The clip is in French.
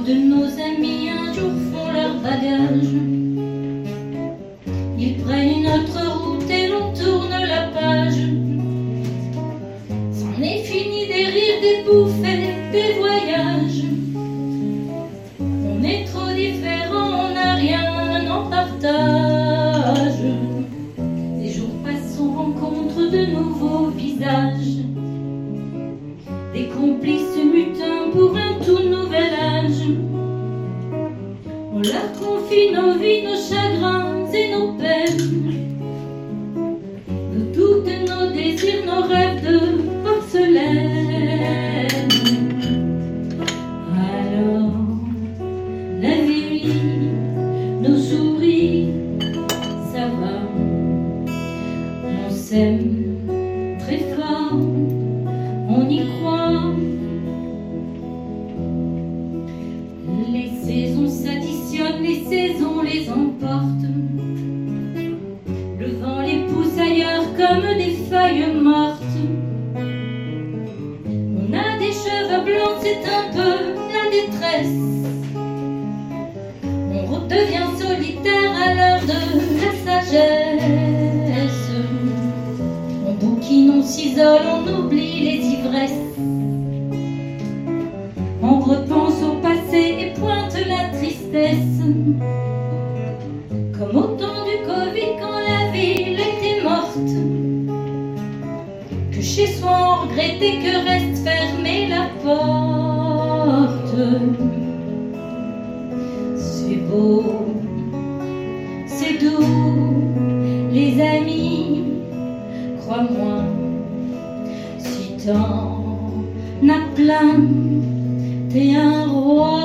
de nos amis un jour font leur bagage. Ils prennent une autre route et l'on tourne la page. C'en est fini des rires, des bouffées, des voyages. On est trop différents, on n'a rien en partage. Les jours passent, on rencontre de nouveaux visages. Des complices mutants pour un tout nouvel âge. On leur confie nos vies, nos chagrins et nos peines, nos doutes, nos désirs, nos rêves de porcelaine. Alors, la vie nous sourit, ça va, on s'aime très fort, on y croit. Les saisons s'additionnent, les saisons les emportent. Le vent les pousse ailleurs comme des feuilles mortes. On a des cheveux blancs, c'est un peu la détresse. On redevient solitaire à l'heure de la sagesse. On bouquine, on s'isole, on oublie les ivresses. On repense au passé et pointe la tristesse. Comme au temps du Covid quand la ville était morte, que chez soi on regrettait que reste fermée la porte. C'est beau, c'est doux, les amis, crois-moi, si t'en as plein, t'es un roi.